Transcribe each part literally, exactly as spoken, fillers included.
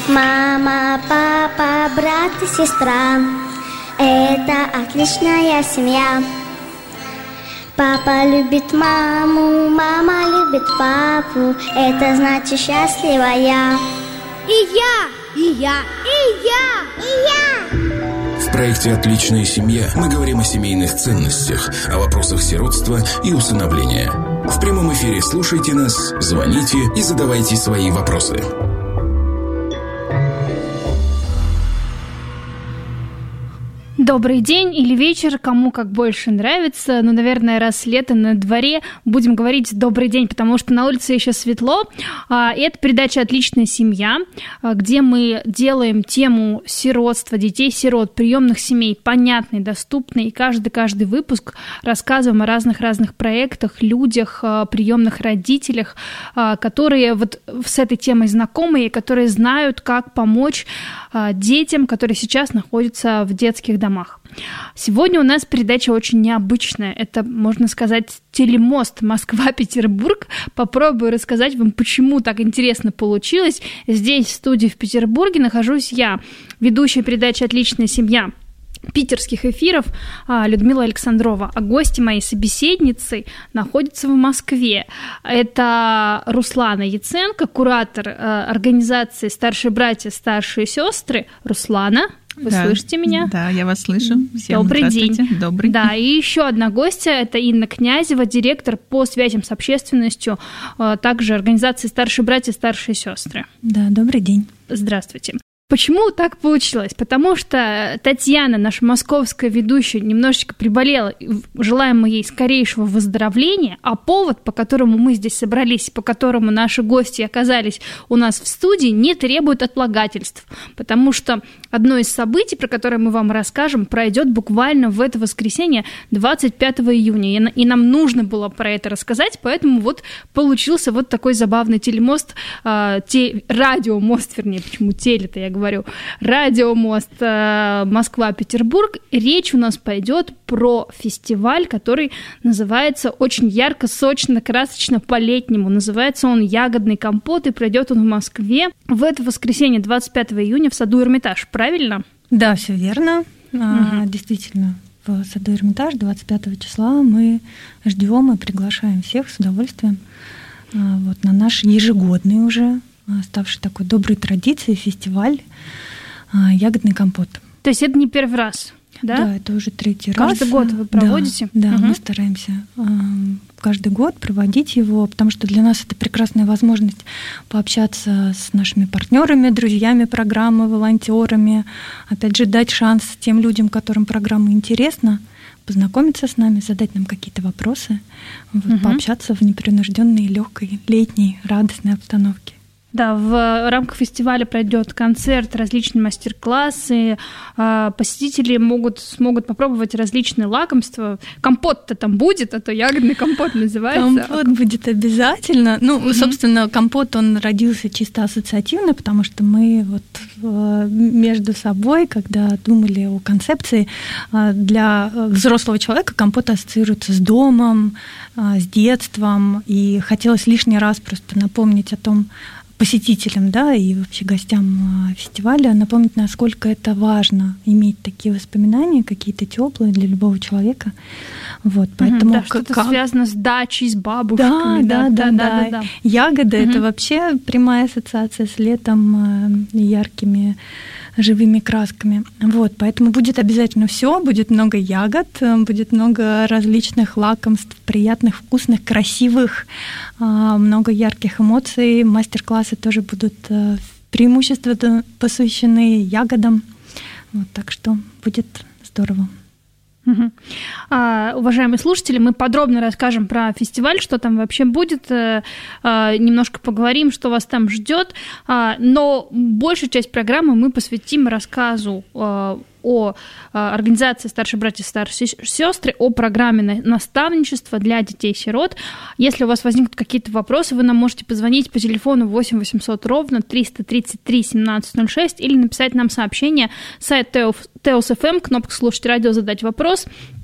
Мама, папа, брат и сестра — это отличная семья. Папа любит маму, мама любит папу, это значит счастливая. И я, и я, и я, и я. В проекте «Отличная семья» мы говорим о семейных ценностях, о вопросах сиротства и усыновления. В прямом эфире слушайте нас, звоните и задавайте свои вопросы. Добрый день или вечер, кому как больше нравится. Ну, наверное, раз лето на дворе, будем говорить добрый день, потому что на улице еще светло. Это передача «Отличная семья», где мы делаем тему сиротства, детей-сирот, приемных семей понятной, доступной. И каждый-каждый выпуск рассказываем о разных-разных проектах, людях, приемных родителях, которые вот с этой темой знакомы и которые знают, как помочь детям, которые сейчас находятся в детских домах. Сегодня у нас передача очень необычная. Это, можно сказать, телемост Москва-Петербург. Попробую рассказать вам, почему так интересно получилось. Здесь, в студии в Петербурге, нахожусь я, ведущая передачи «Отличная семья» питерских эфиров Людмила Александрова, а гости моей собеседницы находятся в Москве. Это Руслана Яценко, куратор организации «Старшие братья, старшие сестры». Руслана, вы да, слышите меня? Да, я вас слышу. Всем добрый день. Добрый. Да, и еще одна гостья, это Инна Князева, директор по связям с общественностью, также организации «Старшие братья, старшие сестры». Да, добрый день. Здравствуйте. Почему так получилось? Потому что Татьяна, наша московская ведущая, немножечко приболела, желаем мы ей скорейшего выздоровления, а повод, по которому мы здесь собрались, по которому наши гости оказались у нас в студии, не требует отлагательств, потому что одно из событий, про которое мы вам расскажем, пройдет буквально в это воскресенье, двадцать пятого июня, и нам нужно было про это рассказать, поэтому вот получился вот такой забавный телемост, те, радиомост, вернее, почему теле-то я говорю, говорю, радиомост Москва-Петербург. Речь у нас пойдет про фестиваль, который называется очень ярко, сочно, красочно, по-летнему. Называется он «Ягодный компот», и пройдет он в Москве в это воскресенье, двадцать пятого июня, в саду Эрмитаж. Правильно? Да, все верно. Угу. А, действительно, в саду Эрмитаж двадцать пятого числа мы ждем и приглашаем всех с удовольствием а, вот, на наш ежегодный уже ставший такой доброй традицией фестиваль «Ягодный компот». То есть это не первый раз, да? Да, это уже третий каждый раз. Каждый год вы проводите? Да, да, угу. мы стараемся каждый год проводить его, потому что для нас это прекрасная возможность пообщаться с нашими партнерами, друзьями программы, волонтерами, опять же, дать шанс тем людям, которым программа интересна, познакомиться с нами, задать нам какие-то вопросы, вот, угу. пообщаться в непринужденной, легкой, летней, радостной обстановке. Да, в рамках фестиваля пройдет концерт, различные мастер-классы, посетители могут, смогут попробовать различные лакомства. Компот-то там будет, а то ягодный компот называется. Компот будет обязательно. Ну, mm-hmm. собственно, компот, он родился чисто ассоциативно, потому что мы вот между собой, когда думали о концепции, для взрослого человека компот ассоциируется с домом, с детством, и хотелось лишний раз просто напомнить о том, посетителям, да, и вообще гостям фестиваля напомнить, насколько это важно иметь такие воспоминания, какие-то теплые для любого человека. Вот, поэтому да, что-то как... связано с дачей, с бабушками. Да, да, да, да. да, да, да. Ягода угу. — это вообще прямая ассоциация с летом, яркими живыми красками. Вот, поэтому будет обязательно все, будет много ягод, будет много различных лакомств, приятных, вкусных, красивых, много ярких эмоций. Мастер-классы тоже будут преимущественно посвящены ягодам. Вот, так что будет здорово. Угу. А, уважаемые слушатели, мы подробно расскажем про фестиваль, что там вообще будет, а, немножко поговорим, что вас там ждет, а, но большую часть программы мы посвятим рассказу а, о организации «Старшие братья, старшие сестры», о программе наставничества для детей-сирот. Если у вас возникнут какие-то вопросы, вы нам можете позвонить по телефону восемь восемьсот ровно триста тридцать три семнадцать ноль шесть или написать нам сообщение, сайт Теос эф эм, кнопка «Слушать радио», «Задать вопрос».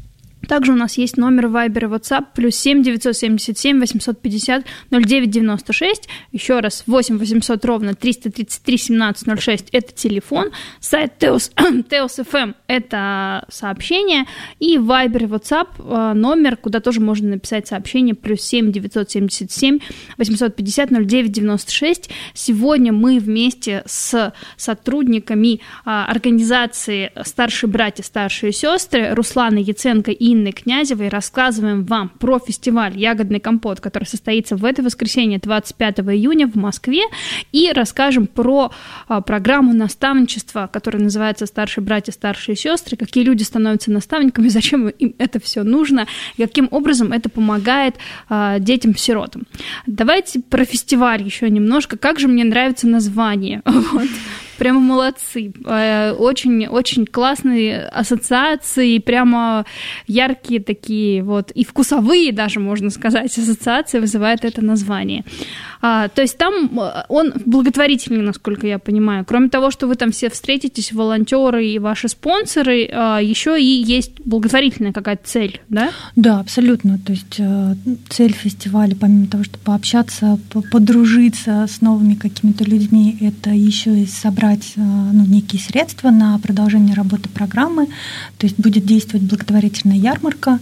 Также у нас есть номер Viber и WhatsApp плюс семь девятьсот семьдесят семь восемьсот пятьдесят ноль девять девяносто шесть. Еще раз, восемь восемьсот ровно триста тридцать три семнадцать ноль шесть – это телефон. Сайт Теос, Теос эф эм – это сообщение. И Viber и WhatsApp номер, куда тоже можно написать сообщение, плюс семь девятьсот семьдесят семь восемьсот пятьдесят ноль девять девяносто шесть. Сегодня мы вместе с сотрудниками организации «Старшие братья, старшие сестры» Русланой Яценко и Инной Князевой рассказываем вам про фестиваль «Ягодный компот», который состоится в это воскресенье, двадцать пятого июня в Москве, и расскажем про а, программу наставничества, которая называется «Старшие братья, старшие сестры», какие люди становятся наставниками, зачем им это все нужно, и каким образом это помогает а, детям-сиротам. Давайте про фестиваль еще немножко. Как же мне нравится название. Вот. Прямо молодцы. Очень, очень классные ассоциации, прямо яркие такие вот, и вкусовые даже, можно сказать, ассоциации вызывает это название. А, то есть там он благотворительный, насколько я понимаю. Кроме того, что вы там все встретитесь, волонтеры и ваши спонсоры, а, еще и есть благотворительная какая-то цель, да? Да, абсолютно. То есть цель фестиваля, помимо того, чтобы пообщаться, подружиться с новыми какими-то людьми, это еще и собрать ну, некие средства на продолжение работы программы. То есть будет действовать благотворительная ярмарка.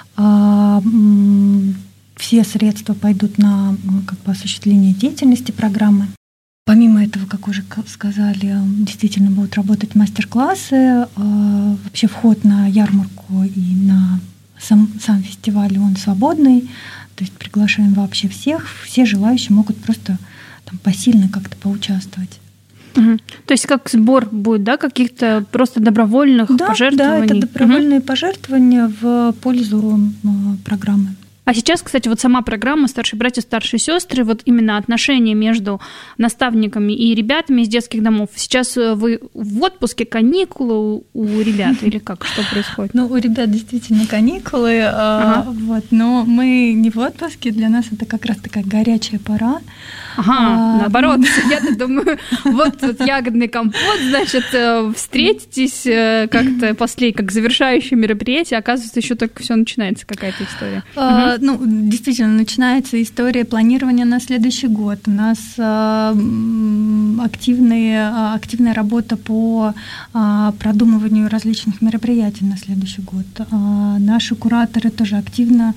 Все средства пойдут на как бы, осуществление деятельности программы. Помимо этого, как уже сказали, действительно будут работать мастер-классы. Вообще вход на ярмарку и на сам, сам фестиваль, он свободный. То есть приглашаем вообще всех. Все желающие могут просто там, посильно как-то поучаствовать. Угу. То есть как сбор будет, да, каких-то просто добровольных да, пожертвований? Да, это добровольные угу. пожертвования в пользу программы. А сейчас, кстати, вот сама программа «Старшие братья, старшие сестры», вот именно отношения между наставниками и ребятами из детских домов. Сейчас вы в отпуске, каникулы у ребят или как? Что происходит? Ну, у ребят действительно каникулы, ага. вот, но мы не в отпуске, для нас это как раз такая горячая пора. Ага, а, наоборот, я думаю, вот тут ягодный компот, значит, встретитесь как-то после, как завершающее мероприятие, оказывается, еще только все начинается какая-то история. А, угу. Ну, действительно, начинается история планирования на следующий год. У нас а, активные, активная работа по а, продумыванию различных мероприятий на следующий год. А, наши кураторы тоже активно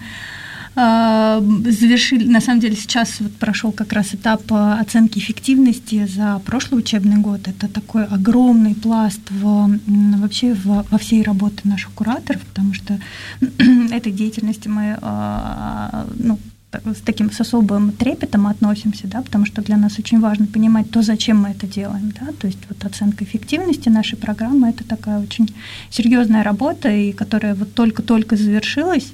завершили, на самом деле сейчас вот прошел как раз этап оценки эффективности за прошлый учебный год. Это такой огромный пласт в, вообще в, во всей работе наших кураторов, потому что этой деятельности мы ну, с таким с особым трепетом относимся, да, потому что для нас очень важно понимать то, зачем мы это делаем. Да? То есть вот оценка эффективности нашей программы – это такая очень серьезная работа, и которая вот только-только завершилась.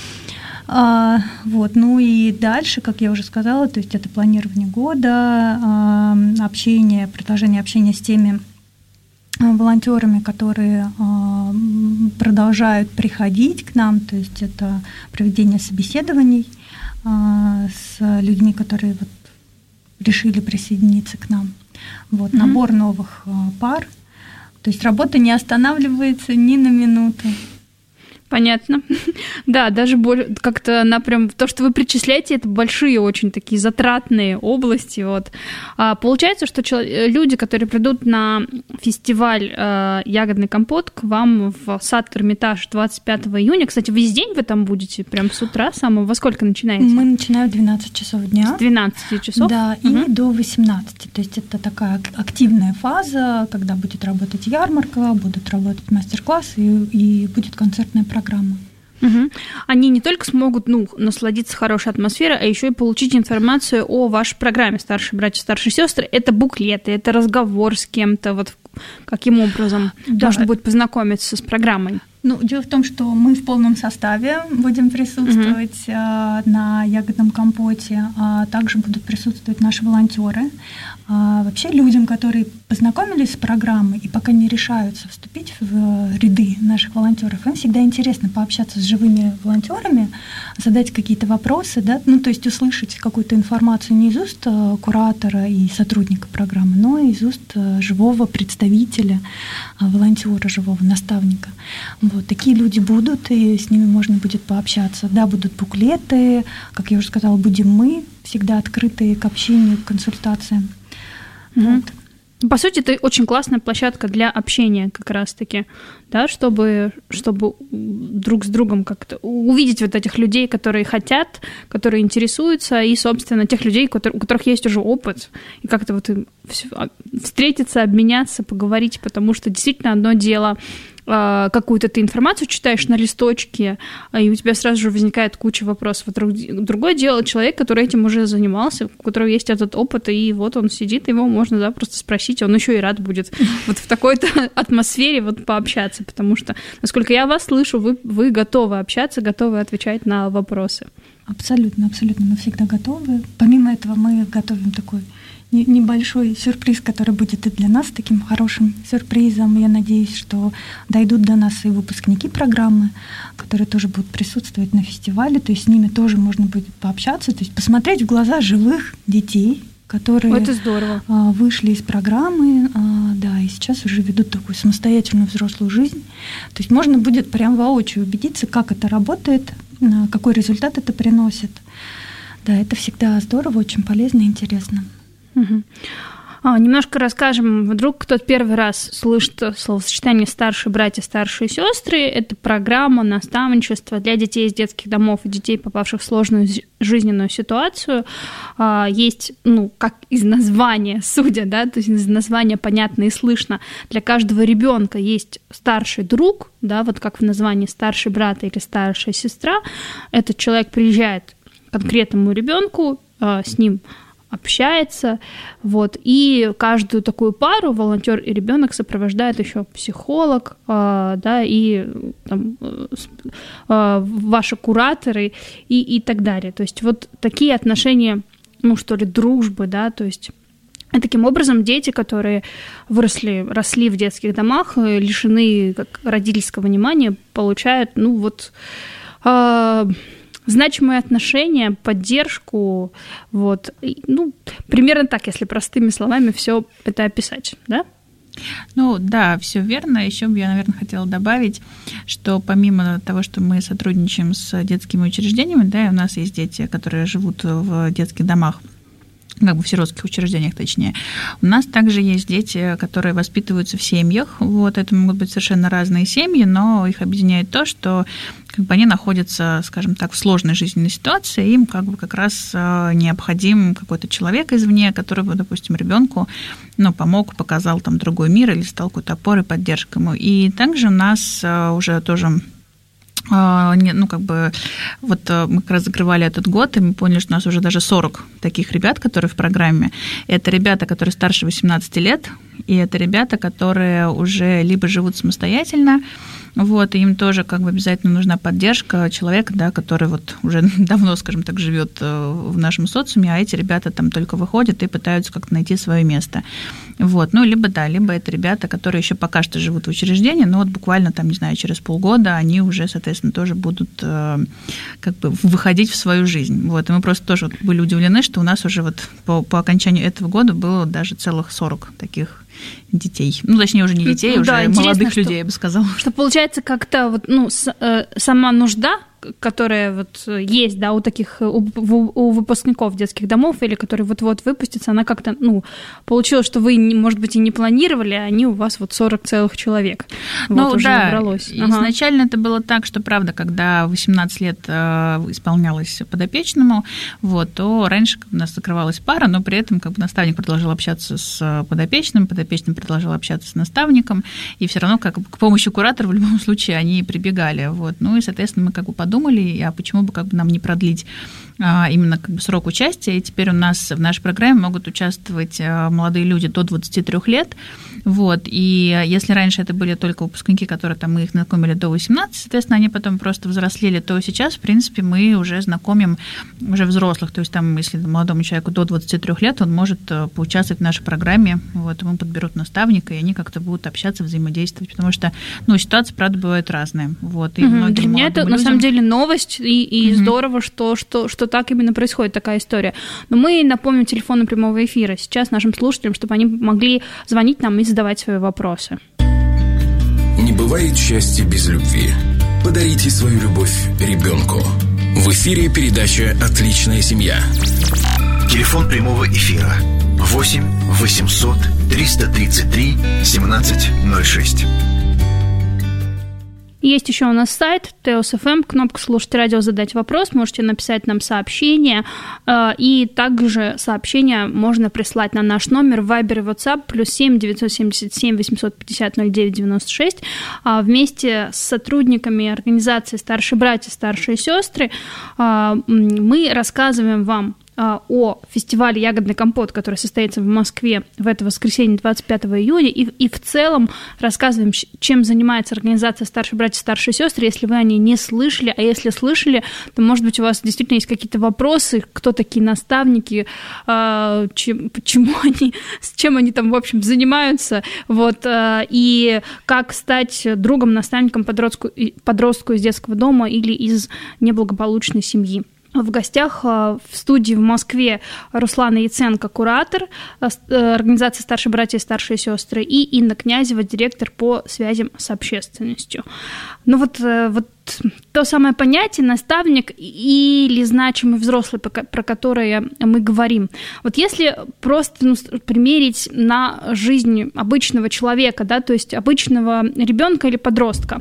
А, вот, ну и дальше, как я уже сказала, то есть это планирование года, а, общение, продолжение общения с теми волонтерами, которые а, продолжают приходить к нам, то есть это проведение собеседований а, с людьми, которые вот решили присоединиться к нам, вот, mm-hmm. набор новых а, пар, то есть работа не останавливается ни на минуту. Понятно. Да, даже как-то на прям то, что вы перечисляете, это большие очень такие затратные области. Вот. А получается, что человек, люди, которые придут на фестиваль э, «Ягодный компот» к вам в сад Эрмитаж двадцать пятого июня. Кстати, весь день вы там будете? Прям с утра самого? Во сколько начинаете? Мы начинаем в двенадцать часов дня. С двенадцати часов? Да, угу. и до восемнадцати. То есть это такая активная фаза, когда будет работать ярмарка, будут работать мастер-классы и, и будет концертная программа. Угу. Они не только смогут ну, насладиться хорошей атмосферой, а еще и получить информацию о вашей программе «Старшие братья, старшие сестры». Это буклеты, это разговор с кем-то, вот каким образом да. можно будет познакомиться с программой. Ну, дело в том, что мы в полном составе будем присутствовать угу. на ягодном компоте, а также будут присутствовать наши волонтеры. А вообще людям, которые познакомились с программой и пока не решаются вступить в ряды наших волонтеров, им всегда интересно пообщаться с живыми волонтерами, задать какие-то вопросы, да, ну, то есть услышать какую-то информацию не из уст куратора и сотрудника программы, но из уст живого представителя, волонтера, живого наставника. Вот. Такие люди будут, и с ними можно будет пообщаться. Да, будут буклеты, как я уже сказала, будем мы, всегда открытые к общению, к консультациям. Mm-hmm. Вот. По сути, это очень классная площадка для общения как раз-таки, да, чтобы, чтобы друг с другом как-то увидеть вот этих людей, которые хотят, которые интересуются, и, собственно, тех людей, у которых есть уже опыт, и как-то вот встретиться, обменяться, поговорить, потому что действительно одно дело какую-то ты информацию читаешь на листочке, и у тебя сразу же возникает куча вопросов. Другое дело человек, который этим уже занимался, у которого есть этот опыт, и вот он сидит, его можно запросто спросить, он еще и рад будет вот в такой-то атмосфере вот пообщаться, потому что, насколько я вас слышу, вы, вы готовы общаться, готовы отвечать на вопросы. Абсолютно, абсолютно, мы всегда готовы. Помимо этого мы готовим такой небольшой сюрприз, который будет и для нас таким хорошим сюрпризом. Я надеюсь, что дойдут до нас и выпускники программы, которые тоже будут присутствовать на фестивале, то есть с ними тоже можно будет пообщаться, то есть посмотреть в глаза живых детей, которые Это здорово. вышли из программы, да, и сейчас уже ведут такую самостоятельную взрослую жизнь. То есть можно будет прям воочию убедиться, как это работает, какой результат это приносит. Да, это всегда здорово, очень полезно и интересно. Угу. А, немножко расскажем, вдруг кто-то первый раз слышит словосочетание «старшие братья, старшие сестры». Это программа наставничества для детей из детских домов и детей, попавших в сложную жизненную ситуацию. А, есть, ну, как из названия, судя, да, то есть из названия понятно и слышно, для каждого ребенка есть старший друг, да, вот как в названии старший брат или старшая сестра. Этот человек приезжает к конкретному ребенку, а, с ним общается, вот, и каждую такую пару волонтер и ребенок сопровождает еще психолог, э, да, и там, э, ваши кураторы и, и так далее. То есть вот такие отношения, ну что ли, дружбы, да, то есть и таким образом дети, которые выросли, росли в детских домах, лишены как родительского внимания, получают, ну вот, э, значимые отношения, поддержку, вот, ну, примерно так, если простыми словами все это описать, да? Ну да, все верно. Еще бы я, наверное, хотела добавить, что помимо того, что мы сотрудничаем с детскими учреждениями, да, и у нас есть дети, которые живут в детских домах, как бы в сиротских учреждениях, точнее. У нас также есть дети, которые воспитываются в семьях. Вот, это могут быть совершенно разные семьи, но их объединяет то, что как бы они находятся, скажем так, в сложной жизненной ситуации, им как бы как раз необходим какой-то человек извне, который бы, допустим, ребенку, ну, помог, показал там другой мир или стал какой-то опорой, поддержкой ему. И также у нас уже тоже... Ну, как бы, вот мы как раз закрывали этот год, и мы поняли, что у нас уже даже сорок таких ребят, которые в программе. Это ребята, которые старше восемнадцати лет, и это ребята, которые уже либо живут самостоятельно, вот, и им тоже как бы обязательно нужна поддержка человека, да, который вот уже давно, скажем так, живет в нашем социуме, а эти ребята там только выходят и пытаются как-то найти свое место. Вот, ну, либо да, либо это ребята, которые еще пока что живут в учреждении, но вот буквально там, не знаю, через полгода они уже, соответственно, тоже будут как бы выходить в свою жизнь. Вот, и мы просто тоже вот были удивлены, что у нас уже вот по, по окончанию этого года было даже целых сорок таких детей. Ну, точнее, уже не детей, ну, уже да, молодых что, людей, я бы сказала. Что получается как-то вот, ну, с, э, сама нужда, которая вот есть, да, у таких, у, у выпускников детских домов, или которые вот-вот выпустятся, она как-то, ну, получилось, что вы, может быть, и не планировали, а они у вас вот сорок целых человек. Ну, вот, уже да, набралось. Ага. Изначально это было так, что, правда, когда восемнадцать лет исполнялось подопечному, вот, то раньше у нас закрывалась пара, но при этом как бы наставник продолжал общаться с подопечным, подопечным продолжал общаться с наставником, и все равно как бы к помощи куратора в любом случае они прибегали. Вот. Ну и, соответственно, мы как бы подумали, подумали, а почему бы как бы нам не продлить именно как бы срок участия, и теперь у нас в нашей программе могут участвовать молодые люди до двадцати трёх лет, вот, и если раньше это были только выпускники, которые там мы их знакомили до восемнадцати, соответственно, они потом просто взрослели, то сейчас, в принципе, мы уже знакомим уже взрослых, то есть там, если молодому человеку до двадцати трёх лет, он может поучаствовать в нашей программе, вот, ему подберут наставника, и они как-то будут общаться, взаимодействовать, потому что, ну, ситуации, правда, бывают разные, вот, и угу. многим Для меня это, людям... на самом деле, новость, и, и угу. здорово, что, что, что так именно происходит такая история. Но мы напомним телефоны прямого эфира сейчас нашим слушателям, чтобы они могли звонить нам и задавать свои вопросы. Не бывает счастья без любви. Подарите свою любовь ребенку. В эфире передача «Отличная семья». Телефон прямого эфира восемь восемьсот триста тридцать три семнадцать ноль шесть. Есть еще у нас сайт Теос точка эф эм, кнопка «Слушать радио», задать вопрос, можете написать нам сообщение, и также сообщение можно прислать на наш номер Viber и WhatsApp плюс семь девятьсот семьдесят семь восемьсот пятьдесят ноль девять девяносто шесть. Вместе с сотрудниками организации «Старшие братья, старшие сестры» мы рассказываем вам о фестивале «Ягодный компот», который состоится в Москве в это воскресенье, двадцать пятого июня, и, и в целом рассказываем, чем занимается организация «Старшие братья, старшие сестры», если вы о ней не слышали, а если слышали, то, может быть, у вас действительно есть какие-то вопросы, кто такие наставники, чем, почему они, с чем они там, в общем, занимаются, вот, и как стать другом, наставником подростку, подростку из детского дома или из неблагополучной семьи. В гостях в студии в Москве Руслана Яценко, куратор организации «Старшие братья и старшие сестры», и Инна Князева, директор по связям с общественностью. Ну вот, вот то самое понятие наставник или значимый взрослый, про которое мы говорим. Вот если просто ну, примерить на жизнь обычного человека, да, то есть обычного ребенка или подростка,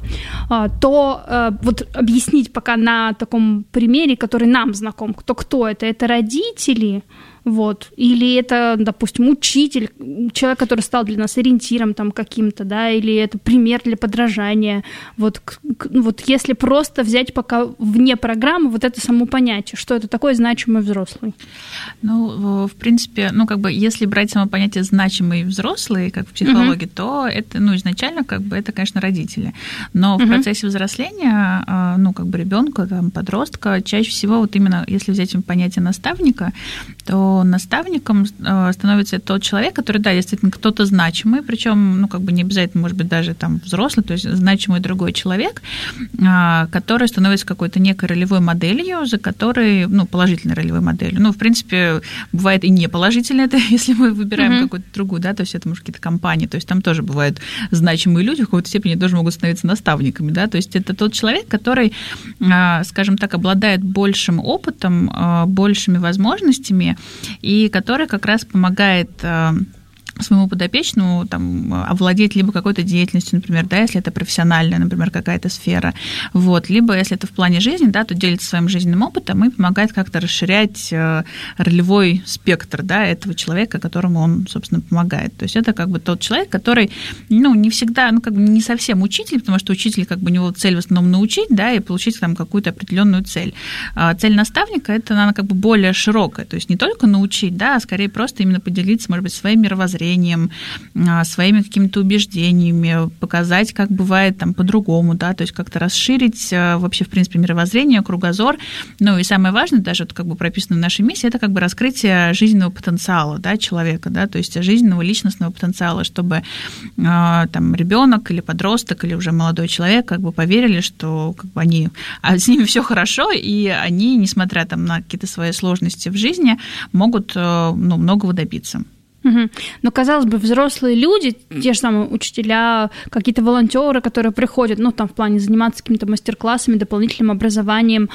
то вот объяснить пока на таком примере, который нам знаком, кто кто это, это родители, вот, или это, допустим, учитель, человек, который стал для нас ориентиром там каким-то, да, или это пример для подражания, вот, вот если просто взять пока вне программы вот это само понятие, что это такое значимый взрослый. Ну, в принципе, ну, как бы, если брать само понятие значимый взрослый, как в психологии, uh-huh. то это, ну, изначально, как бы, это, конечно, родители, но uh-huh. в процессе взросления, ну, как бы, ребенка, там, подростка, чаще всего вот именно, если взять понятие наставника, то наставником становится тот человек, который, да, действительно кто-то значимый, причем, ну, как бы не обязательно, может быть, даже там взрослый, то есть значимый другой человек, который становится какой-то некой ролевой моделью, за которой, ну, положительной ролевой моделью. Ну, в принципе, бывает и неположительной, это если мы выбираем mm-hmm. какую-то другую, да, то есть это, может, какие-то компании, то есть там тоже бывают значимые люди, в какой-то степени тоже могут становиться наставниками, да, то есть это тот человек, который, скажем так, обладает большим опытом, большими возможностями, и который как раз помогает своему подопечному там, овладеть либо какой-то деятельностью, например, да, если это профессиональная, например, какая-то сфера, вот, либо если это в плане жизни, да, то делится своим жизненным опытом и помогает как-то расширять ролевой спектр, да, этого человека, которому он, собственно, помогает. То есть это как бы тот человек, который, ну, не всегда, ну, как бы не совсем учитель, потому что учитель, как бы, у него цель в основном научить, да, и получить там какую-то определенную цель. А цель наставника, это, она как бы более широкая, то есть не только научить, да, а скорее просто именно поделиться, может быть, своим мировоззрением, своими какими-то убеждениями, показать, как бывает там по-другому, да, то есть как-то расширить вообще, в принципе, мировоззрение, кругозор. Ну и самое важное, даже вот как бы прописано в нашей миссии, это как бы раскрытие жизненного потенциала, да, человека, да, то есть жизненного личностного потенциала, чтобы там ребенок или подросток или уже молодой человек как бы поверили, что как бы они, а с ними все хорошо, и они, несмотря там на какие-то свои сложности в жизни, могут, ну, многого добиться. Угу. Но, казалось бы, взрослые люди, те же самые учителя, какие-то волонтеры, которые приходят, ну, там, в плане заниматься какими-то мастер-классами, дополнительным образованием,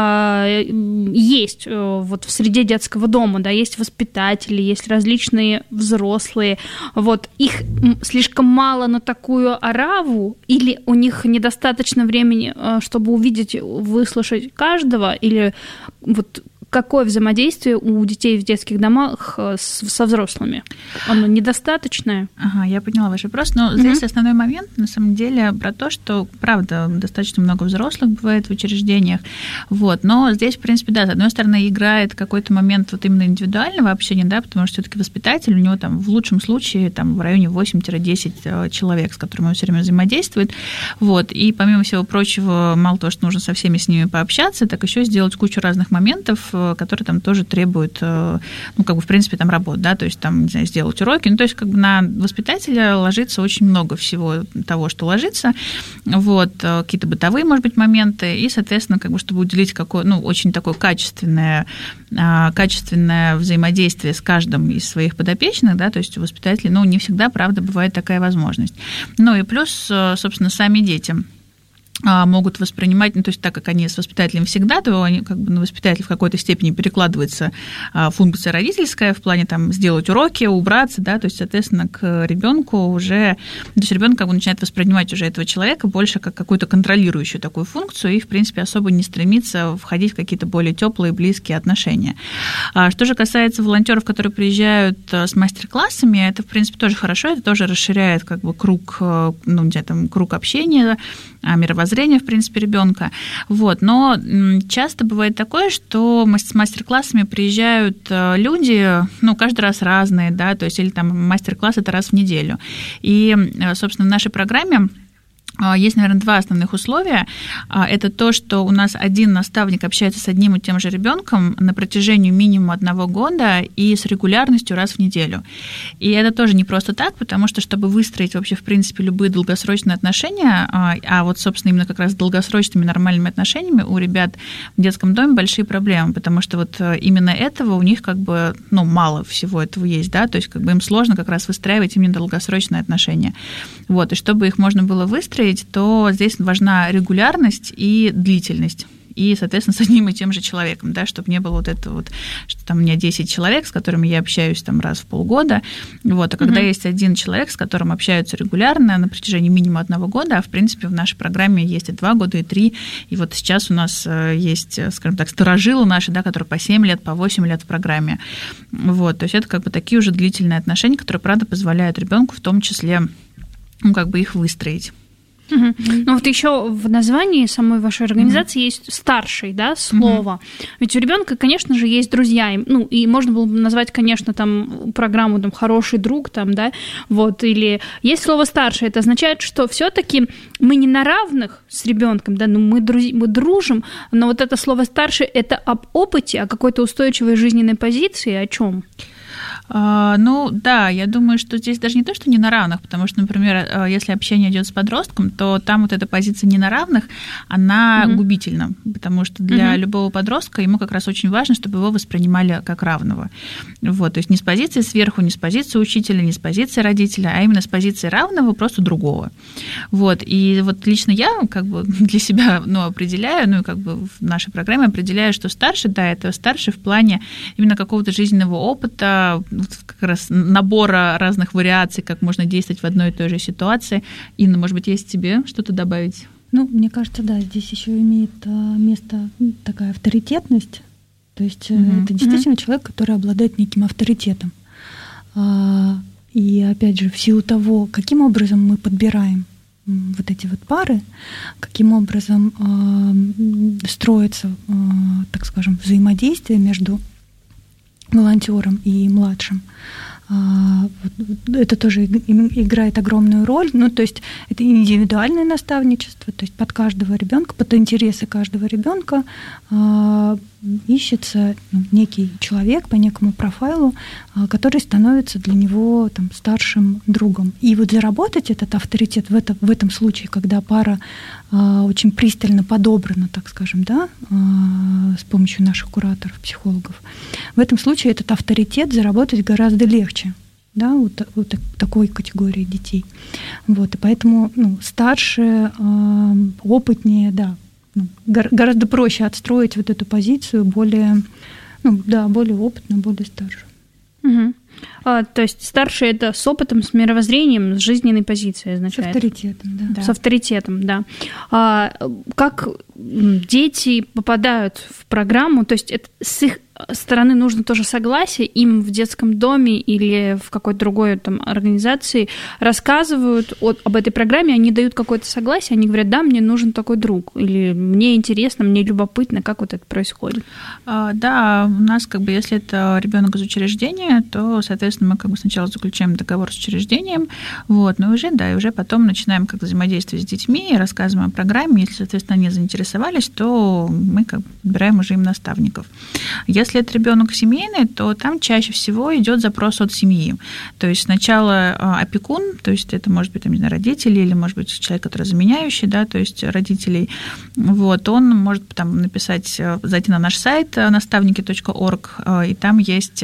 есть вот в среде детского дома, да, есть воспитатели, есть различные взрослые, вот, их слишком мало на такую ораву, или у них недостаточно времени, чтобы увидеть, выслушать каждого, или вот какое взаимодействие у детей в детских домах со взрослыми? Оно недостаточное? Ага, я поняла ваш вопрос. Но mm-hmm. здесь основной момент, на самом деле, про то, что, правда, достаточно много взрослых бывает в учреждениях. Вот. Но здесь, в принципе, да, с одной стороны, играет какой-то момент вот именно индивидуального общения, да, потому что все-таки воспитатель, у него там в лучшем случае там в районе восемь-десять человек, с которыми он все время взаимодействует. Вот. И помимо всего прочего, мало того, что нужно со всеми с ними пообщаться, так еще сделать кучу разных моментов, которые там тоже требуют, ну, как бы, в принципе, там работ, да, то есть там, не знаю, сделать уроки. Ну, то есть как бы на воспитателя ложится очень много всего того, что ложится. Вот. Какие-то бытовые, может быть, моменты. И, соответственно, как бы, чтобы уделить какое, ну, очень такое качественное, качественное взаимодействие с каждым из своих подопечных, да, то есть у воспитателей, ну, не всегда, правда, бывает такая возможность. Ну, и плюс, собственно, сами дети могут воспринимать, ну, то есть так как они с воспитателем всегда, то они, как бы, на воспитателя в какой-то степени перекладывается функция родительская в плане там сделать уроки, убраться, да, то есть, соответственно, к ребенку уже, то есть ребенок как бы начинает воспринимать уже этого человека больше как какую-то контролирующую такую функцию и, в принципе, особо не стремится входить в какие-то более теплые, близкие отношения. Что же касается волонтеров, которые приезжают с мастер-классами, это, в принципе, тоже хорошо, это тоже расширяет как бы круг, ну, не знаю, там, круг общения, мировоззрение, в принципе, ребенка. Вот. Но часто бывает такое, что с мастер-классами приезжают люди, ну, каждый раз разные, да, то есть или там мастер-класс это раз в неделю. И, собственно, в нашей программе есть, наверное, два основных условия. Это то, что у нас один наставник общается с одним и тем же ребенком на протяжении минимум одного года и с регулярностью раз в неделю. И это тоже не просто так, потому что, чтобы выстроить вообще, в принципе, любые долгосрочные отношения, а вот, собственно, именно как раз с долгосрочными нормальными отношениями у ребят в детском доме большие проблемы, потому что вот именно этого у них как бы, ну, мало всего этого есть, да, то есть как бы им сложно как раз выстраивать именно долгосрочные отношения. Вот, и чтобы их можно было выстроить, то здесь важна регулярность и длительность. И, соответственно, с одним и тем же человеком, да, чтобы не было вот этого вот, что там у меня десять человек, с которыми я общаюсь там раз в полгода, вот, а когда mm-hmm. есть один человек, с которым общаются регулярно на протяжении минимум одного года, а в принципе в нашей программе есть и два года, и три, и вот сейчас у нас есть, скажем так, старожилы наши, да, которые по семь лет, по восемь лет в программе, вот, то есть это как бы такие уже длительные отношения, которые, правда, позволяют ребенку в том числе, ну, как бы их выстроить. Угу. Mm-hmm. Ну вот еще в названии самой вашей организации mm-hmm. есть старший, да, слово. Mm-hmm. Ведь у ребенка, конечно же, есть друзья. Ну, и можно было бы назвать, конечно, там программу там хороший друг, там, да, вот, или есть слово старший. Это означает, что все-таки мы не на равных с ребенком, да, ну мы, друз... мы дружим, но вот это слово старший это об опыте, о какой-то устойчивой жизненной позиции, о чем? Ну, да, я думаю, что здесь даже не то, что не на равных, потому что, например, если общение идет с подростком, то там вот эта позиция не на равных, она mm-hmm. губительна, потому что для mm-hmm. любого подростка ему как раз очень важно, чтобы его воспринимали как равного. Вот, то есть не с позиции сверху, не с позиции учителя, не с позиции родителя, а именно с позиции равного, просто другого. Вот, и вот лично я как бы для себя, ну, определяю, ну, и как бы в нашей программе определяю, что старший, да, это старший в плане именно какого-то жизненного опыта, как раз набора разных вариаций, как можно действовать в одной и той же ситуации. Инна, может быть, есть тебе что-то добавить? Ну, мне кажется, да, здесь еще имеет место такая авторитетность. То есть mm-hmm. это действительно mm-hmm. человек, который обладает неким авторитетом. И опять же, в силу того, каким образом мы подбираем вот эти вот пары, каким образом строится, так скажем, взаимодействие между волонтером и младшим. Это тоже играет огромную роль. Ну, то есть это индивидуальное наставничество, то есть под каждого ребенка, под интересы каждого ребенка ищется некий человек по некому профайлу, который становится для него там, старшим другом. И вот заработать этот авторитет в, это, в этом случае, когда пара очень пристально подобрана, так скажем, да, с помощью наших кураторов, психологов, в этом случае этот авторитет заработать гораздо легче. Да, вот, вот такой категории детей. Вот, и поэтому ну, старше, э, опытнее, да, ну, гор- гораздо проще отстроить вот эту позицию более, ну, да, более опытную, более старшую. Угу. А, то есть старший – это с опытом, с мировоззрением, с жизненной позицией означает. С авторитетом, да. да. С авторитетом, да. А, как дети попадают в программу, то есть это с их стороны нужно тоже согласие, им в детском доме или в какой-то другой там организации рассказывают от, об этой программе, они дают какое-то согласие, они говорят, да, мне нужен такой друг, или мне интересно, мне любопытно, как вот это происходит. А, да, у нас как бы, если это ребенок из учреждения, то, соответственно, мы как бы сначала заключаем договор с учреждением, вот, но уже, да, и уже потом начинаем как взаимодействовать с детьми, рассказываем о программе, если, соответственно, они заинтересовались, то мы как бы подбираем уже им наставников. Если Если это ребенок семейный, то там чаще всего идет запрос от семьи. То есть сначала опекун, то есть это может быть там, не знаю, родители или может быть человек, который заменяющий, да, то есть родителей. Вот, он может там написать, зайти на наш сайт наставники точка орг, и там есть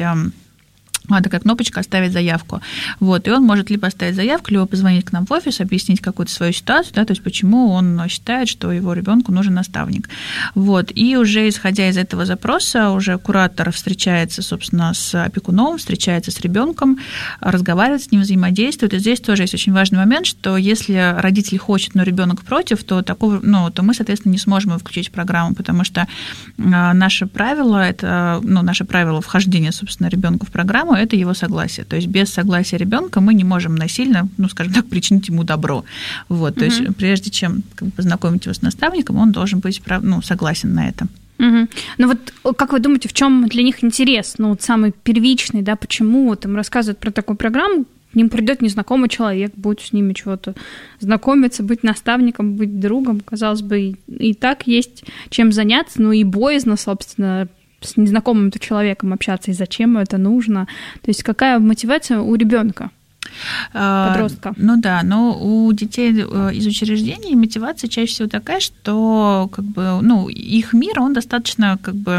такая кнопочка «Оставить заявку». Вот, и он может либо оставить заявку, либо позвонить к нам в офис, объяснить какую-то свою ситуацию, да, то есть почему он считает, что его ребенку нужен наставник. Вот, и уже исходя из этого запроса, уже куратор встречается, собственно, с опекуном, встречается с ребенком, разговаривает с ним, взаимодействует. И здесь тоже есть очень важный момент, что если родитель хочет, но ребенок против, то, такого, ну, то мы, соответственно, не сможем его включить в программу, потому что наше правило, это, ну, наше правило вхождения, собственно, ребенка в программу, это его согласие. То есть без согласия ребенка мы не можем насильно, ну, скажем так, причинить ему добро. Вот, то угу. есть прежде чем как бы, познакомить его с наставником, он должен быть, ну, согласен на это. Угу. Ну вот как вы думаете, в чем для них интерес? Ну вот самый первичный, да, почему вот им рассказывают про такую программу, к ним придет незнакомый человек, будет с ними чего-то знакомиться, быть наставником, быть другом, казалось бы, и, и так есть чем заняться, ну и боязно, собственно, с незнакомым-то человеком общаться, и зачем это нужно. То есть какая мотивация у ребенка? Подростка. Ну да, но у детей из учреждений мотивация чаще всего такая, что как бы, ну, их мир, он достаточно, как бы,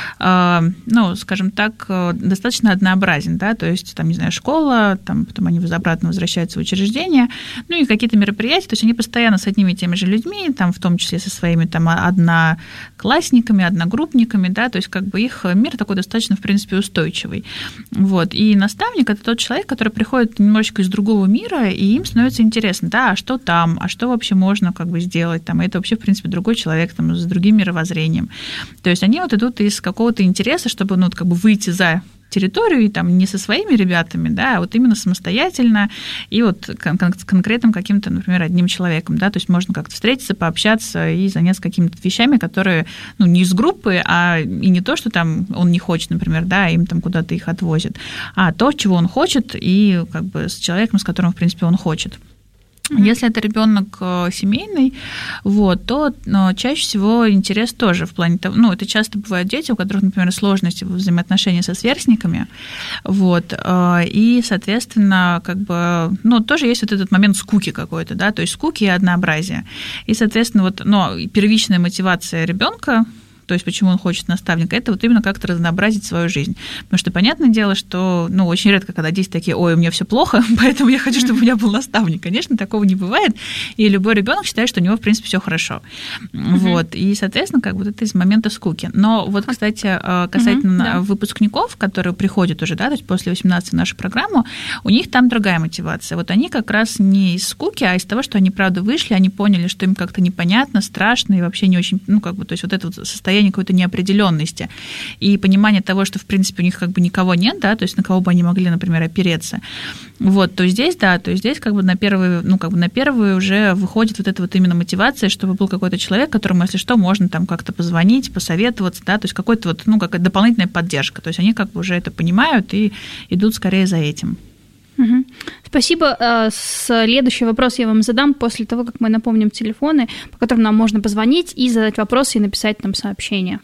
ну, скажем так, достаточно однообразен, да, то есть, там, не знаю, школа, там, потом они обратно возвращаются в учреждение, ну, и какие-то мероприятия, то есть они постоянно с одними и теми же людьми, там, в том числе со своими, там, одноклассниками, одногруппниками, да, то есть, как бы, их мир такой достаточно, в принципе, устойчивый. Вот, и наставник – это тот человек, который приходит немножечко из другого мира, и им становится интересно, да, а что там, а что вообще можно как бы сделать там, и это вообще, в принципе, другой человек там, с другим мировоззрением. То есть они вот идут из какого-то интереса, чтобы, ну, как бы выйти за территорию, и там не со своими ребятами, да, а вот именно самостоятельно и вот кон- конкретным каким-то, например, одним человеком, да, то есть можно как-то встретиться, пообщаться и заняться какими-то вещами, которые, ну, не из группы, а и не то, что там он не хочет, например, да, им там куда-то их отвозят, а то, чего он хочет, и как бы с человеком, с которым, в принципе, он хочет. Если это ребенок семейный, вот, то ну, чаще всего интерес тоже в плане того, ну, это часто бывают дети, у которых, например, сложности в взаимоотношениях со сверстниками, вот, и, соответственно, как бы, ну, тоже есть вот этот момент скуки какой-то, да, то есть скуки и однообразия. И, соответственно, вот, ну, первичная мотивация ребенка, то есть почему он хочет наставника, это вот именно как-то разнообразить свою жизнь. Потому что понятное дело, что ну, очень редко, когда дети такие, ой, у меня все плохо, поэтому я хочу, чтобы у меня был наставник. Конечно, такого не бывает, и любой ребенок считает, что у него, в принципе, все хорошо. Uh-huh. Вот. И, соответственно, как бы это из момента скуки. Но вот, кстати, касательно uh-huh, да. выпускников, которые приходят уже, да, то есть после восемнадцати в нашу программу, у них там другая мотивация. Вот они как раз не из скуки, а из того, что они, правда, вышли, они поняли, что им как-то непонятно, страшно и вообще не очень, ну, как бы, то есть вот это вот состояние какой-то неопределенности и понимание того, что, в принципе, у них как бы никого нет, да, то есть на кого бы они могли, например, опереться. Вот, то здесь, да, то здесь как бы на первый, ну, как бы на первый уже выходит вот эта вот именно мотивация, чтобы был какой-то человек, которому, если что, можно там как-то позвонить, посоветоваться, да, то есть какой-то вот, ну, какая-то дополнительная поддержка. То есть они как бы уже это понимают и идут скорее за этим. Угу. Спасибо. Следующий вопрос я вам задам после того, как мы напомним телефоны, по которым нам можно позвонить и задать вопросы и написать нам сообщение.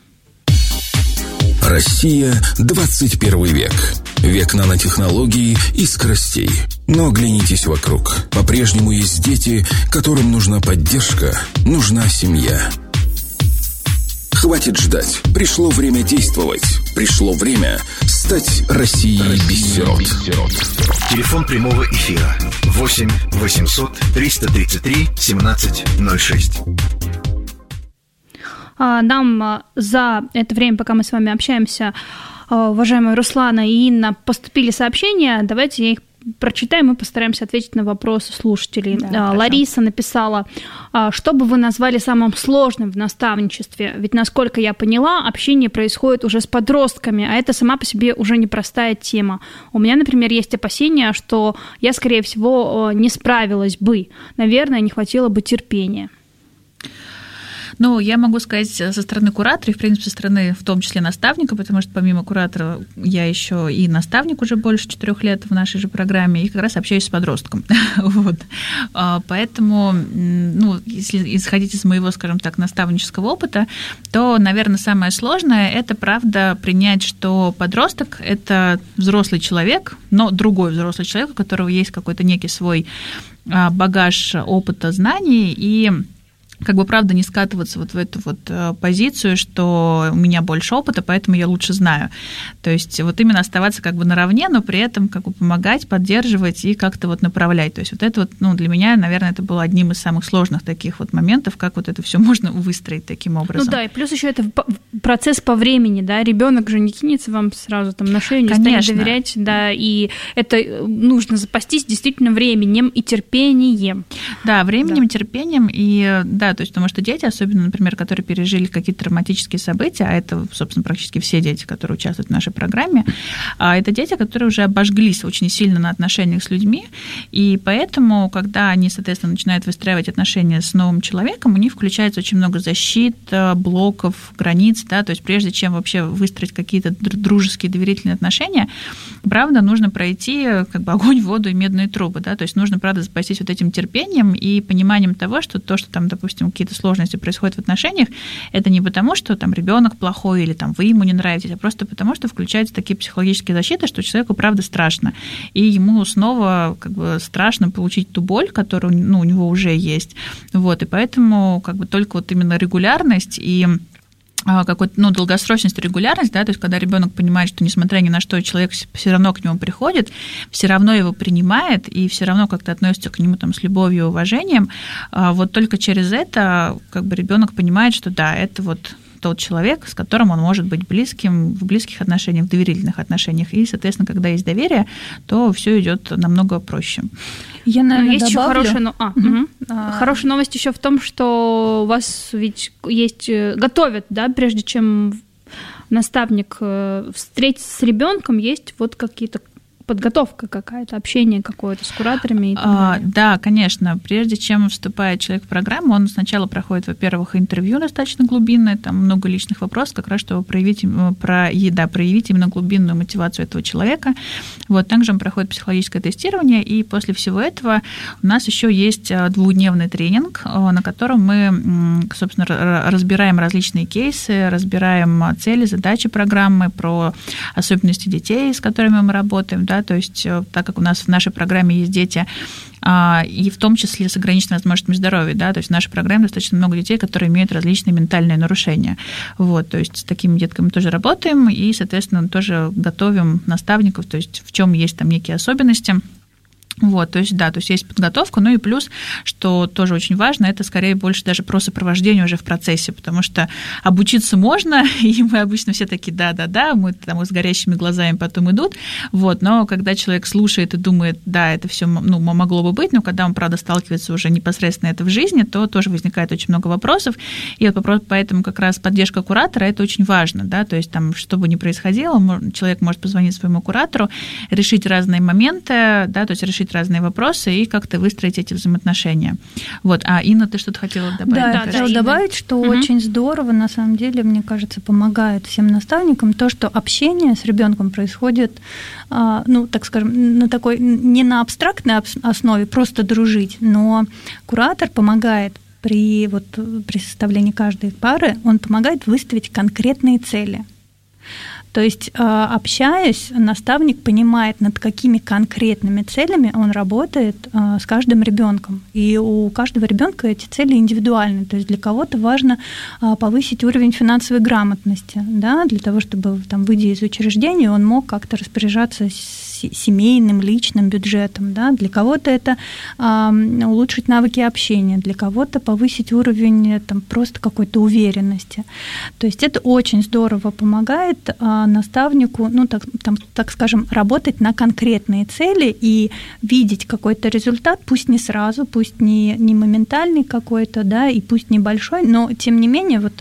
Россия – двадцать первый век. Век нанотехнологий и скоростей. Но оглянитесь вокруг. По-прежнему есть дети, которым нужна поддержка, нужна семья. Хватит ждать. Пришло время действовать. Пришло время стать Россией без сирот. Телефон прямого эфира восемь восемьсот триста тридцать три семнадцать ноль шесть. Нам за это время, пока мы с вами общаемся, уважаемые Руслана и Инна, поступили сообщения. Давайте я их прочитаем и постараемся ответить на вопросы слушателей. Да, Лариса написала, что бы вы назвали самым сложным в наставничестве? Ведь, насколько я поняла, общение происходит уже с подростками, а это сама по себе уже непростая тема. У меня, например, есть опасения, что я, скорее всего, не справилась бы. Наверное, не хватило бы терпения. Ну, я могу сказать со стороны куратора, и, в принципе, со стороны, в том числе, наставника, потому что помимо куратора я еще и наставник уже больше четырех лет в нашей же программе, и как раз общаюсь с подростком. Вот. Поэтому, ну, если исходить из моего, скажем так, наставнического опыта, то, наверное, самое сложное – это, правда, принять, что подросток – это взрослый человек, но другой взрослый человек, у которого есть какой-то некий свой багаж опыта, знаний, и как бы, правда, не скатываться вот в эту вот позицию, что у меня больше опыта, поэтому я лучше знаю. То есть вот именно оставаться как бы наравне, но при этом как бы помогать, поддерживать и как-то вот направлять. То есть вот это вот, ну, для меня, наверное, это было одним из самых сложных таких вот моментов, как вот это все можно выстроить таким образом. Ну да, и плюс еще это процесс по времени, да, ребенок же не кинется вам сразу там на шею, не Конечно. станет доверять, да, и это нужно запастись действительно временем и терпением. Да, временем, да. терпением и да, то есть потому что дети, особенно, например, которые пережили какие-то травматические события, а это, собственно, практически все дети, которые участвуют в нашей программе, это дети, которые уже обожглись очень сильно на отношениях с людьми, и поэтому, когда они, соответственно, начинают выстраивать отношения с новым человеком, у них включается очень много защит, блоков, границ, да, то есть прежде чем вообще выстроить какие-то дружеские, доверительные отношения, правда, нужно пройти как бы огонь, воду и медные трубы, да, то есть нужно, правда, запастись вот этим терпением и пониманием того, что то, что там, допустим, какие-то сложности происходят в отношениях, это не потому, что там ребенок плохой или там вы ему не нравитесь, а просто потому, что включаются такие психологические защиты, что человеку правда страшно, и ему снова как бы страшно получить ту боль, которая, ну, у него уже есть, вот, и поэтому как бы только вот именно регулярность и какой-то, ну, долгосрочность, регулярность, да, то есть когда ребенок понимает, что несмотря ни на что человек все равно к нему приходит, все равно его принимает и все равно как-то относится к нему там с любовью и уважением, вот только через это как бы ребенок понимает, что да, это вот тот человек, с которым он может быть близким, в близких отношениях, в доверительных отношениях. И, соответственно, когда есть доверие, то все идет намного проще. Я, наверное, есть еще хорошая, но... а, угу. а... хорошая новость еще в том, что у вас ведь есть готовят, да, прежде чем наставник встретится с ребенком, есть вот какие-то подготовка какая-то, общение какое-то с кураторами и так далее. А, да, конечно. Прежде чем вступает человек в программу, он сначала проходит, во-первых, интервью достаточно глубинное, там много личных вопросов, как раз, чтобы проявить, про, да, проявить именно глубинную мотивацию этого человека. Вот, также он проходит психологическое тестирование, и после всего этого у нас еще есть двухдневный тренинг, на котором мы, собственно, разбираем различные кейсы, разбираем цели, задачи программы, про особенности детей, с которыми мы работаем, да, то есть так как у нас в нашей программе есть дети, и в том числе с ограниченными возможностями здоровья, да, то есть в нашей программе достаточно много детей, которые имеют различные ментальные нарушения. Вот, то есть с такими детками мы тоже работаем и, соответственно, тоже готовим наставников, то есть в чем есть там некие особенности. Вот, то есть, да, то есть есть подготовка, ну и плюс, что тоже очень важно, это скорее больше даже про сопровождение уже в процессе, потому что обучиться можно, и мы обычно все такие, да-да-да, мы там с горящими глазами потом идут, вот, но когда человек слушает и думает, да, это все, ну, могло бы быть, но когда он, правда, сталкивается уже непосредственно это в жизни, то тоже возникает очень много вопросов, и вот поэтому как раз поддержка куратора, это очень важно, да, то есть там, что бы ни происходило, человек может позвонить своему куратору, решить разные моменты, да, то есть решить разные вопросы и как-то выстроить эти взаимоотношения. Вот. А Инна, ты что-то хотела добавить? Да, я хотела добавить, что угу. очень здорово, на самом деле, мне кажется, помогает всем наставникам то, что общение с ребенком происходит, ну, так скажем, на такой, не на абстрактной основе, просто дружить, но куратор помогает при, вот, при составлении каждой пары, он помогает выставить конкретные цели. То есть, общаясь, наставник понимает, над какими конкретными целями он работает с каждым ребенком. И у каждого ребенка эти цели индивидуальны. То есть для кого-то важно повысить уровень финансовой грамотности, да, для того, чтобы, там, выйдя из учреждения, он мог как-то распоряжаться семейным, личным бюджетом, да, для кого-то это улучшить навыки общения, для кого-то повысить уровень там, просто какой-то уверенности. То есть это очень здорово помогает наставнику, ну, так, там, так скажем, работать на конкретные цели и видеть какой-то результат, пусть не сразу, пусть не, не моментальный какой-то, да, и пусть небольшой, но тем не менее, вот,